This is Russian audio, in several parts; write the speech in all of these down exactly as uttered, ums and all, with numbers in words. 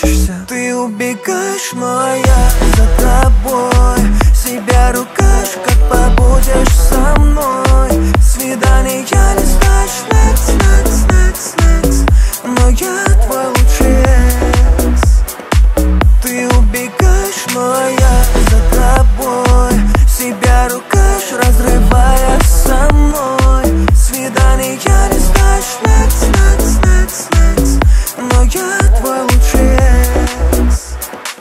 прячешься. Ты убегаешь, но я за тобой. Себя ругаешь, как побудешь со мной. Свидание не знаешь, next, next, next, next. Но я твой лучший экс. Ты убегаешь, но я за тобой. Себя ругаешь, разрывая со мной. Свидание не знаешь, next, next, next, next. Но я твой лучший экс.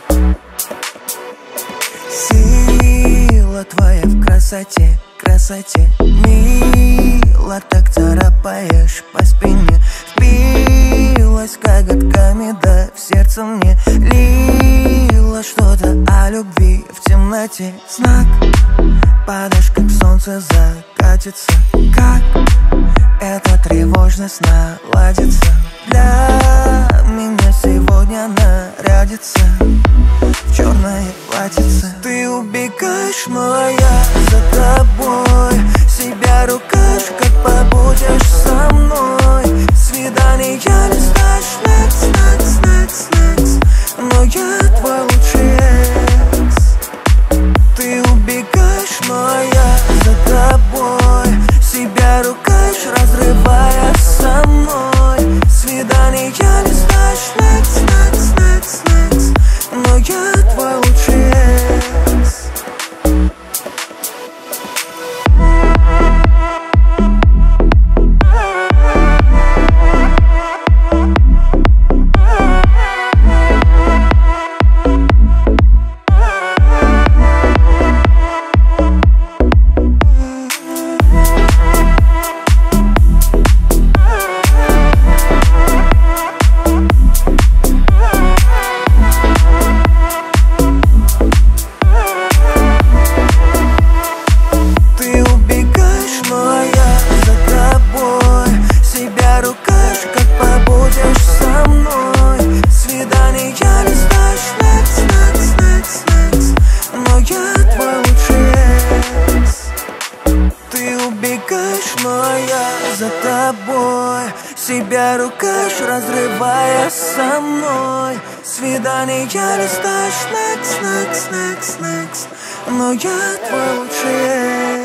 Сила твоя в красоте, красоте. Мило так царапаешь по спине. Впилась коготками, да в сердце мне. Лила что-то о любви в темноте. Знак, падаешь, как солнце закатится. Как эта тревожность наладится. Для меня сегодня нарядится в черное платьице. Ты убегаешь, но я за тобой. Себя ругаешь, как побудешь со мной. Свидание не знаешь, next, next, next, next. Но я твой лучший экс. Ты убегаешь, но я за тобой. Себя ругаешь, разрывая со мной. Свидание не знаешь, next, next, next, next. Но я твой лучший экс. За тобой себя ругаешь, разрывая со мной. Свидание не знаешь, next, next, next, next. Но я твой лучший экс.